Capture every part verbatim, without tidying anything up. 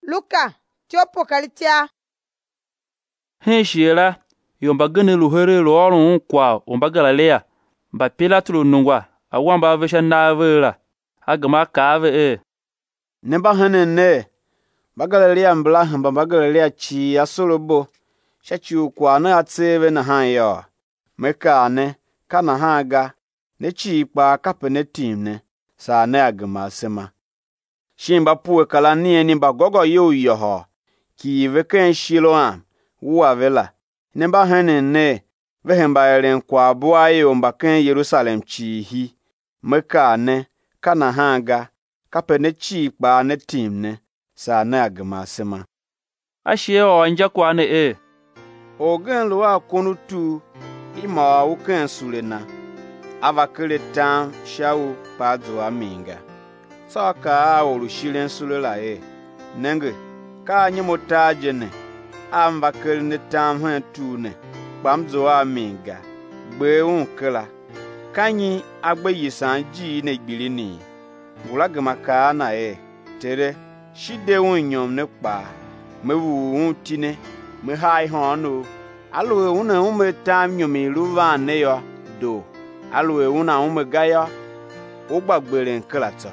Luka tiopo kalitia. Hen shiela yomba gene luhere lo orun kwa omba Galilea ba Pilate lo nungwa awamba vesha navela agama kave e Nemba hanen ne ba Galilea mbla hamba ba Galilea chi asolobo shachi kwa na atseve na han yo meka ne kana haga ne chi pa kapene timne sa na agama sema shimba puwe kala nie ni ba gogo yo yo ho ki veken shiloam wa vela nemba hanen ne vehemba eren kwa bua yo mba ken Jerusalem chi hi meka ne kana haga kapene chi pa ne timne sa na agama sema ashie o anja kwa ne e ogen lo akonu tu ima uken sulena avakele tam shawu padzo aminga saka olu shilen sulela e nenge ka nyimota jene amvakele ne tam han tu ne bamdzo aminga gbe unkela kanyi agbe yisan ji ne gbilini wulagama ka na e tere shide wonyom ne pa mewu untine me hai hono alwe una ume tam nyomi luvan ne yo do alwe una ume gaya ogbagbere nklata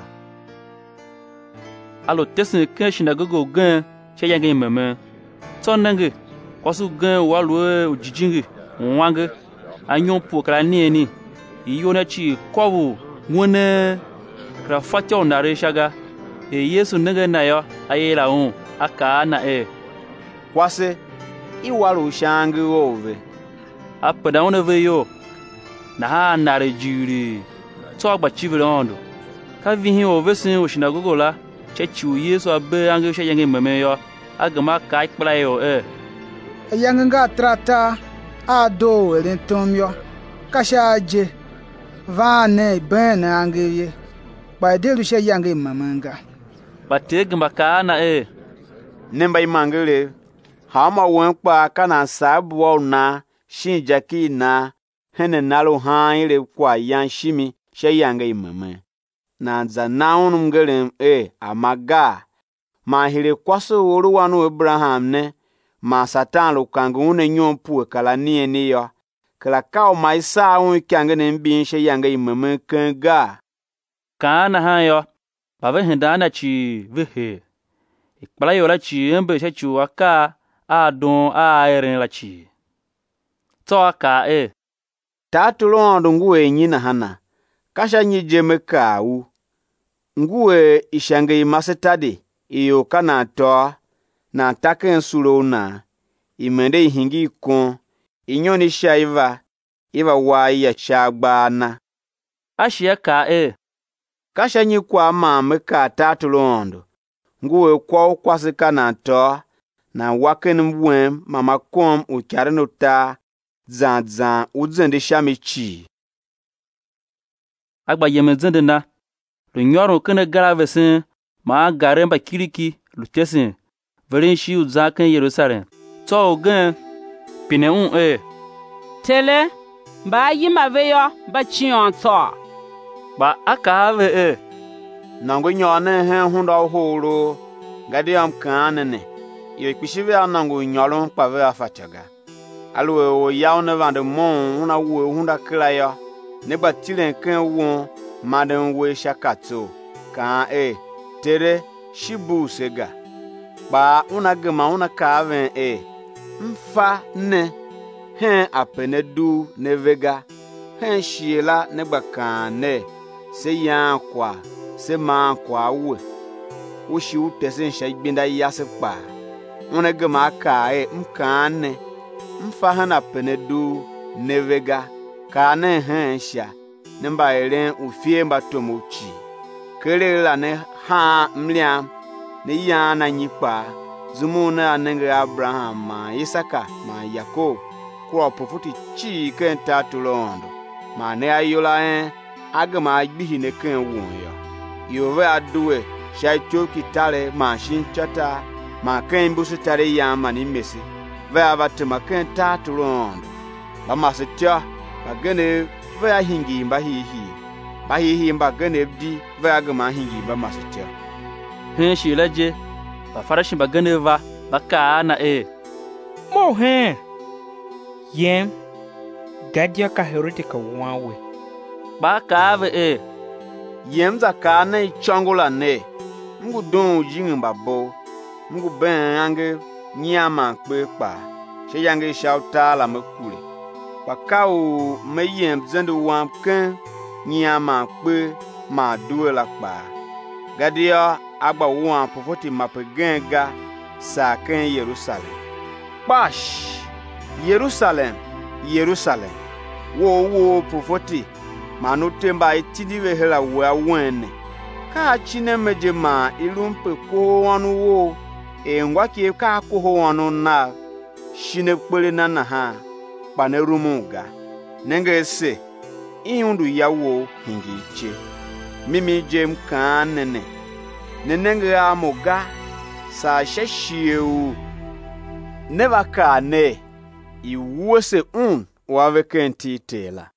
alo tesin ken shinagogo gan cheyange meme tonenge kwasu gan walwe ujijingi nwange anyon po kala nieni iyona chi kwawu ngone kra fatyo nare shaga e Yesu nenge na yo ayela un aka na e kwase iwalu shangi ove apada one ve yo na ha nare jiri to agba chivile ondo ka vihin ove sin o shinagogo la chechu Yesu abe ange sheyenge meme yo agama ka ikpla yo e yanga trata ado elentomyo kashaje vane ben angeye ba delu sheyenge mamanga batege ka na e nemba imangele hama wenpa kana sabu na shinjaki na hene nalo haile kwa yanshimi sheyanga imame na za naunum gelem e amaga ma hile kwaso woro wanu Abraham ne ma Satan lo kangu ne nyompu kala nie ni yo kala kaw mai sa un kyange ne mbin sheyanga imame kanga kana ha yo bave hindana chi vehe ikpala yo la chi embe chechu aka adon a eren la chi to aka e tatulo ndungue nyina hana kasha nyijeme kawu nguwe ishange imasetade iyo kana to na taken sulona imende ihingi kon inyoni shaiva iva waya chagbana ashia ka e kasha nyikwa ma meka tatulo nguwe kwa kwasika na to na waken mbwem mama kom ukyareno ta zan zan udzende shamichi agba yemezende na lo nyoro kene garavesin ma garemba kiriki lutesin verenshi uzaken Jerusalem to gan pine un e tele ba yima veyo ba chion to ba aka ave e nango nyone hen hundo horo gadiam kanene yo ikpishive anango nyolo pave afachaga alwe o yaune vande mon una wo hunda klaya ne batilen kan won maden we shakato kan e tere shibu sega ba una gema una kaven e mfa ne hen apene du ne vega hen shiela ne bakan ne se yan kwa se man kwa we wo shi utesen shagbinda yase pa una gema ka e mkan ne mfa hana penedu nevega kane hensha nemba eren ufie mbatomuchi kele la ne ha mliam ne yana nyipa zumuna anenge Abraham ma Isaka ma Yakob kwa pofuti chi kenta tulondo ma ne ayola en agama agbihi ne ken wonyo yove aduwe shaito kitale ma shinchata ma ken busu tare yama ni mesi va vatema ken tatulondo ba masitya bagene va hingi mba hihi ba hihi mba gene bdi va agama hingi ba masitya hen shilaje ba Farisi ba gane va ba ka na e mo he yem gadia ka Herode ka wawe ba ka ve e yem za ka na chongola ne ngu don yin ba bo ngu ben ange nyama pe pa she yange shauta la makule pa ka o me yem zendo wam kan nyama pe ma duwe la pa gadia agba wan profoti mapegenga sa kan Yerusalem bash Yerusalem Yerusalem wo wo profoti manu temba itidiwe hela wa wenne ka chine meje ma ilumpe ko wanu wo e ngwa ki ka ko ho wanu na shine kpele na na ha panerumuga nenge se inundu yawo hingi che mimi jem kanene nenenge amoga sa sheshieu neva ka ne iwose un wa vekenti tela